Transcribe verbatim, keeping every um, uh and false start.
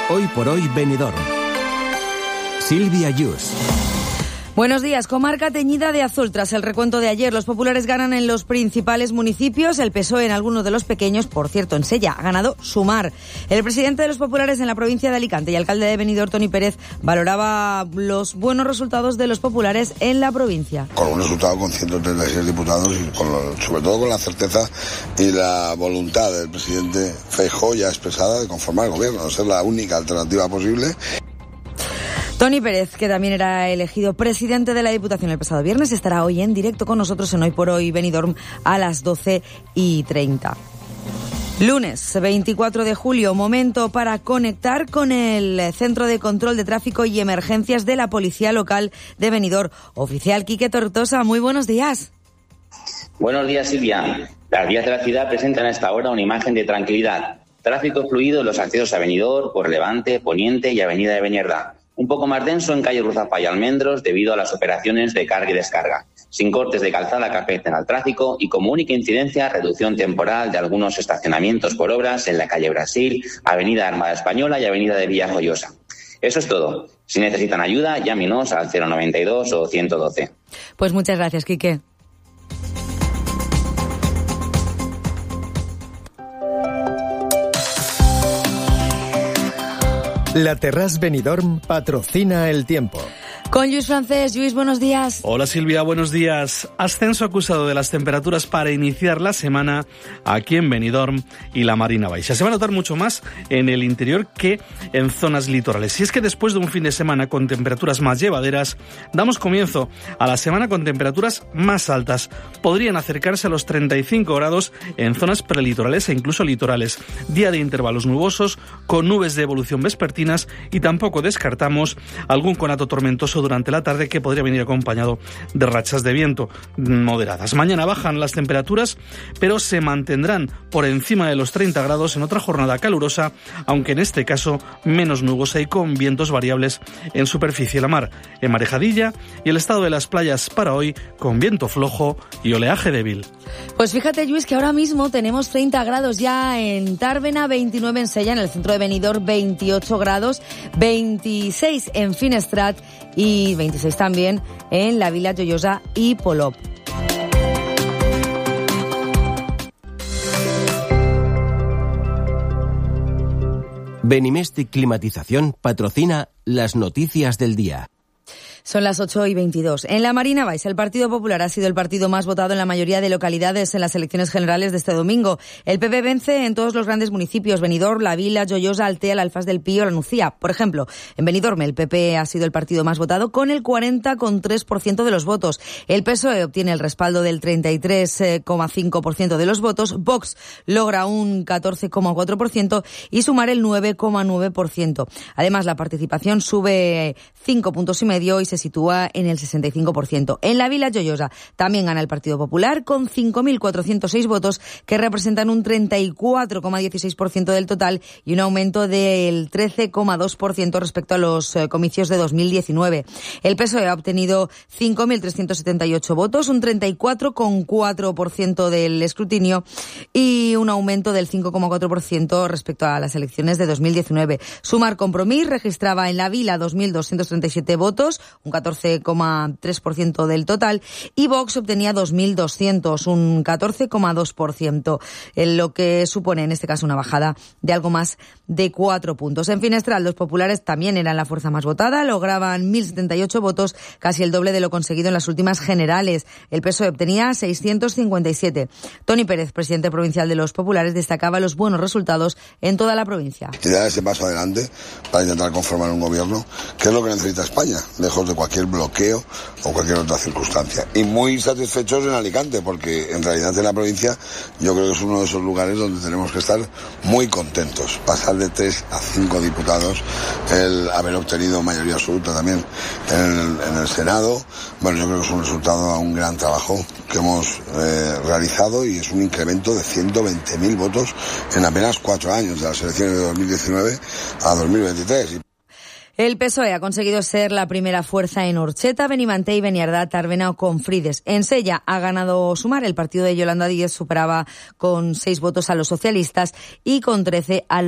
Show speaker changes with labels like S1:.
S1: Hoy por hoy Benidorm. Silvia Yus.
S2: Buenos días. Comarca teñida de azul. Tras el recuento de ayer, los populares ganan en los principales municipios, el P S O E en algunos de los pequeños. Por cierto, en Sella ha ganado Sumar. El presidente de los populares en la provincia de Alicante y alcalde de Benidorm, Toni Pérez, valoraba los buenos resultados de los populares en la provincia.
S3: Con un resultado con ciento treinta y seis diputados y con lo, sobre todo con la certeza y la voluntad del presidente Feijóo ya expresada de conformar el gobierno, de ser la única alternativa posible.
S2: Toni Pérez, que también era elegido presidente de la Diputación el pasado viernes, estará hoy en directo con nosotros en Hoy por Hoy Benidorm a las doce y treinta. Lunes veinticuatro de julio, momento para conectar con el Centro de Control de Tráfico y Emergencias de la Policía Local de Benidorm. Oficial Quique Tortosa, muy buenos días.
S4: Buenos días, Silvia. Las vías de la ciudad presentan a esta hora una imagen de tranquilidad. Tráfico fluido en los accesos a Benidorm, por Levante, Poniente y Avenida de Beniardá. Un poco más denso en calle Ruzapa y Almendros debido a las operaciones de carga y descarga. Sin cortes de calzada que afecten al tráfico y como única incidencia, reducción temporal de algunos estacionamientos por obras en la calle Brasil, Avenida Armada Española y Avenida de Villajoyosa. Eso es todo. Si necesitan ayuda, llámenos al cero noventa y dos o ciento doce.
S2: Pues muchas gracias, Quique.
S1: La Terrasse Benidorm patrocina el tiempo.
S2: Con Lluís Francés. Lluís, buenos días.
S5: Hola Silvia, buenos días. Ascenso acusado de las temperaturas para iniciar la semana aquí en Benidorm y la Marina Baixa. Se va a notar mucho más en el interior que en zonas litorales. Y es que después de un fin de semana con temperaturas más llevaderas, damos comienzo a la semana con temperaturas más altas. Podrían acercarse a los treinta y cinco grados en zonas prelitorales e incluso litorales. Día de intervalos nubosos con nubes de evolución vespertinas y tampoco descartamos algún conato tormentoso durante la tarde que podría venir acompañado de rachas de viento moderadas. Mañana bajan las temperaturas, pero se mantendrán por encima de los treinta grados en otra jornada calurosa, aunque en este caso menos nubosa y con vientos variables en superficie. La mar en marejadilla y el estado de las playas para hoy con viento flojo y oleaje débil.
S2: Pues fíjate, Luis, que ahora mismo tenemos treinta grados ya en Tàrbena, veintinueve en Sella, en el centro de Benidorm, veintiocho grados, veintiséis en Finestrat y veintiséis también en la Vila Joiosa y Polop.
S1: Benimestic Climatización patrocina las noticias del día.
S2: Son las ocho y veintidós. En la Marina Baixa, el Partido Popular ha sido el partido más votado en la mayoría de localidades en las elecciones generales de este domingo. El P P vence en todos los grandes municipios: Benidorm, La Vila, Joiosa, Altea, la Alfaz del Pío, la Nucía. Por ejemplo, en Benidorm el P P ha sido el partido más votado con el cuarenta coma tres por ciento de los votos. El P S O E obtiene el respaldo del treinta y tres coma cinco por ciento de los votos. Vox logra un catorce coma cuatro por ciento y Sumar el nueve coma nueve por ciento. Además, la participación sube cinco puntos y medio y se sitúa en el sesenta y cinco por ciento. En la Vila Joiosa también gana el Partido Popular con cinco mil cuatrocientos seis votos que representan un treinta y cuatro coma dieciséis por ciento del total y un aumento del trece coma dos por ciento respecto a los eh, comicios de dos mil diecinueve. El P S O E ha obtenido cinco mil trescientos setenta y ocho votos, un treinta y cuatro coma cuatro por ciento del escrutinio y un aumento del cinco coma cuatro por ciento respecto a las elecciones de dos mil diecinueve. Sumar Compromís registraba en la Vila dos mil doscientos treinta y siete votos, un catorce coma tres por ciento del total, y Vox obtenía dos mil doscientos, un catorce coma dos por ciento, en lo que supone en este caso una bajada de algo más de cuatro puntos. En Finestral, los populares también eran la fuerza más votada, lograban mil setenta y ocho votos, casi el doble de lo conseguido en las últimas generales. El P S O E obtenía seiscientos cincuenta y siete. Toni Pérez, presidente provincial de los populares, destacaba los buenos resultados en toda la provincia.
S3: Y dar ese paso adelante para intentar conformar un gobierno, que es lo que necesita España, lejos de cualquier bloqueo o cualquier otra circunstancia. Y muy satisfechos en Alicante, porque en realidad en la provincia yo creo que es uno de esos lugares donde tenemos que estar muy contentos. Pasar de tres a cinco diputados, el haber obtenido mayoría absoluta también en el, en el Senado, bueno, yo creo que es un resultado a un gran trabajo que hemos eh, realizado y es un incremento de ciento veinte mil votos en apenas cuatro años, de las elecciones de dos mil diecinueve a dos mil veintitrés.
S2: El P S O E ha conseguido ser la primera fuerza en Orcheta, Benimanté y Beniardá, Tàrbena o Confrides. En Sella ha ganado Sumar. El partido de Yolanda Díez superaba con seis votos a los socialistas y con trece a los